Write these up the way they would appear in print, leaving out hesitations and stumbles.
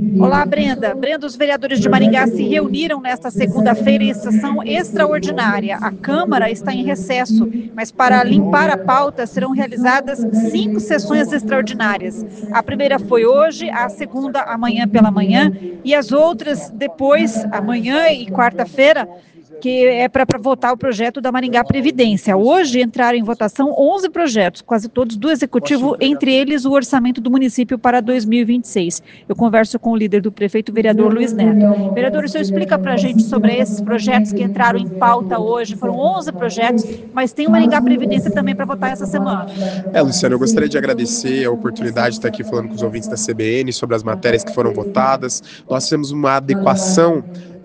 Olá, Brenda. Brenda, os vereadores de Maringá se reuniram nesta segunda-feira em sessão extraordinária. A Câmara está em recesso, mas para limpar a pauta serão realizadas 5 sessões extraordinárias. A primeira foi hoje, a segunda amanhã pela manhã e as outras depois, amanhã e quarta-feira, que é para votar o projeto da Maringá Previdência. Hoje entraram em votação 11 projetos, quase todos do Executivo, entre eles o orçamento do município para 2026. Eu converso com o líder do prefeito, o vereador Luiz Neto. Vereador, o senhor explica para a gente sobre esses projetos que entraram em pauta hoje. Foram 11 projetos, mas tem o Maringá Previdência também para votar essa semana. Luciano, eu gostaria de agradecer a oportunidade de estar aqui falando com os ouvintes da CBN sobre as matérias que foram votadas. Nós temos uma adequação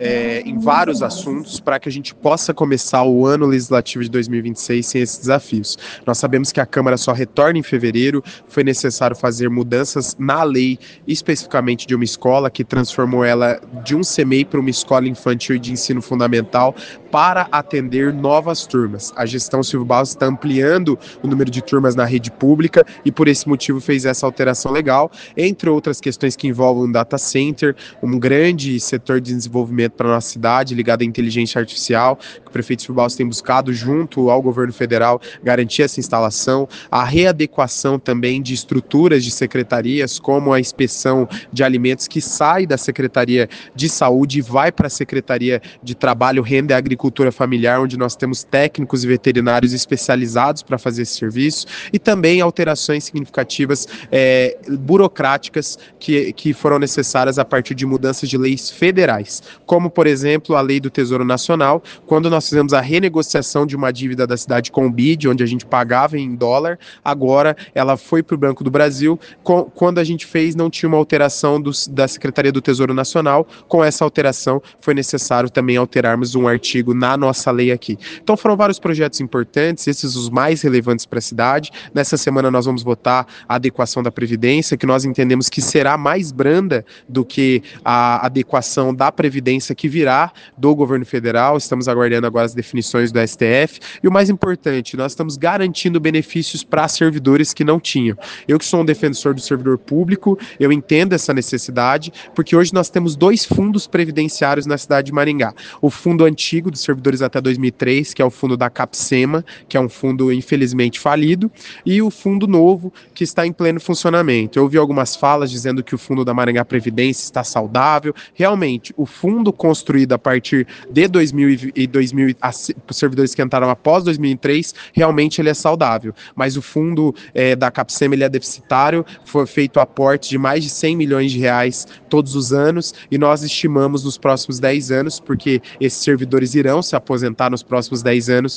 em vários assuntos para que a gente possa começar o ano legislativo de 2026 sem esses desafios. Nós sabemos que a Câmara só retorna em fevereiro, foi necessário fazer mudanças na lei, especificamente de uma escola, que transformou ela de um CMEI para uma escola infantil e de ensino fundamental, para atender novas turmas. A gestão Silvio Barros está ampliando o número de turmas na rede pública e por esse motivo fez essa alteração legal, entre outras questões que envolvem um data center, um grande setor de desenvolvimento para a nossa cidade, ligado à inteligência artificial, que o prefeito Silvio Barros tem buscado junto ao governo federal garantir essa instalação, a readequação também de estruturas de secretarias, como a inspeção de alimentos que sai da Secretaria de Saúde e vai para a Secretaria de Trabalho, Renda e Agricultura Familiar, onde nós temos técnicos e veterinários especializados para fazer esse serviço, e também alterações significativas burocráticas que foram necessárias a partir de mudanças de leis federais, como, por exemplo, a Lei do Tesouro Nacional, quando nós fizemos a renegociação de uma dívida da cidade com o BID, onde a gente pagava em dólar, agora ela foi para o Banco do Brasil. Quando a gente fez, não tinha uma alteração da Secretaria do Tesouro Nacional. Com essa alteração, foi necessário também alterarmos um artigo na nossa lei aqui. Então foram vários projetos importantes, esses os mais relevantes para a cidade. Nessa semana nós vamos votar a adequação da Previdência, que nós entendemos que será mais branda do que a adequação da Previdência que virá do governo federal. Estamos aguardando agora as definições do STF. E o mais importante, nós estamos garantindo benefícios para servidores que não tinham. Eu que sou um defensor do servidor público, eu entendo essa necessidade, porque hoje nós temos 2 fundos previdenciários na cidade de Maringá. O fundo antigo dos servidores até 2003, que é o fundo da CAPSEMA, que é um fundo infelizmente falido, e o fundo novo, que está em pleno funcionamento. Eu ouvi algumas falas dizendo que o fundo da Maringá Previdência está saudável. Realmente, o fundo construído a partir de 2000 os servidores que entraram após 2003, realmente ele é saudável. Mas o fundo da CAPSEMA ele é deficitário, foi feito aporte de mais de 100 milhões de reais todos os anos, e nós estimamos nos próximos 10 anos, porque esses servidores irão se aposentar nos próximos 10 anos,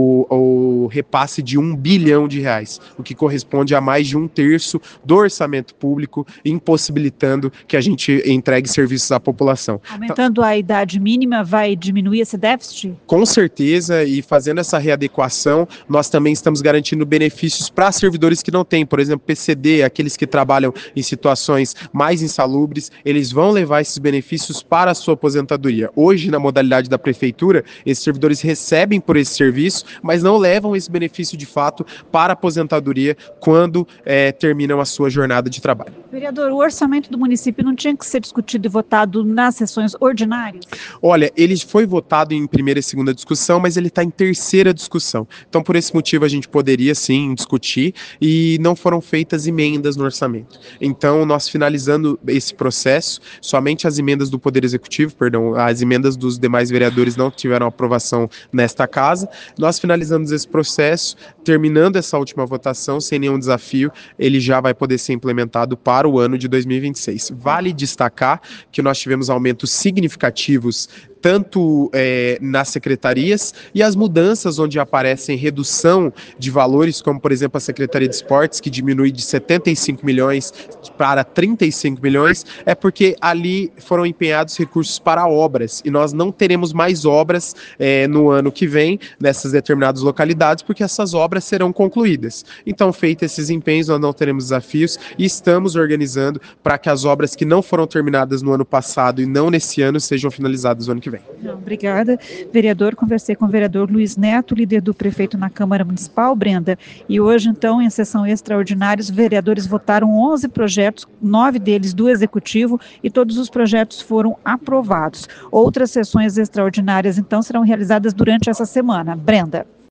o repasse de 1 bilhão de reais, o que corresponde a mais de 1/3 do orçamento público, impossibilitando que a gente entregue serviços à população. Aumentando a idade mínima, vai diminuir esse déficit? Com certeza, e fazendo essa readequação, nós também estamos garantindo benefícios para servidores que não têm, por exemplo, PCD, aqueles que trabalham em situações mais insalubres, eles vão levar esses benefícios para a sua aposentadoria. Hoje, na modalidade da prefeitura, esses servidores recebem por esse serviço, mas não levam esse benefício de fato para a aposentadoria quando terminam a sua jornada de trabalho. Vereador, o orçamento do município não tinha que ser discutido e votado nas sessões ordinárias? Olha, ele foi votado em primeira e segunda discussão, mas ele está em terceira discussão. Então, por esse motivo, a gente poderia sim discutir, e não foram feitas emendas no orçamento. Então, nós finalizando esse processo, somente as emendas do Poder Executivo, as emendas dos demais vereadores não tiveram aprovação nesta casa. Nós finalizamos esse processo, terminando essa última votação, sem nenhum desafio, ele já vai poder ser implementado para o ano de 2026. Vale destacar que nós tivemos aumentos significativos tanto nas secretarias, e as mudanças onde aparecem redução de valores, como por exemplo a Secretaria de Esportes, que diminui de 75 milhões para 35 milhões, é porque ali foram empenhados recursos para obras, e nós não teremos mais obras no ano que vem, nessas determinadas localidades, porque essas obras serão concluídas. Então, feitos esses empenhos, nós não teremos desafios, e estamos organizando para que as obras que não foram terminadas no ano passado e não nesse ano, sejam finalizadas no ano que vem. que vem. Obrigada, vereador. Conversei com o vereador Luiz Neto, líder do prefeito na Câmara Municipal, Brenda. E hoje, então, em sessão extraordinária, os vereadores votaram 11 projetos, 9 deles do Executivo, e todos os projetos foram aprovados. Outras sessões extraordinárias, então, serão realizadas durante essa semana. Brenda.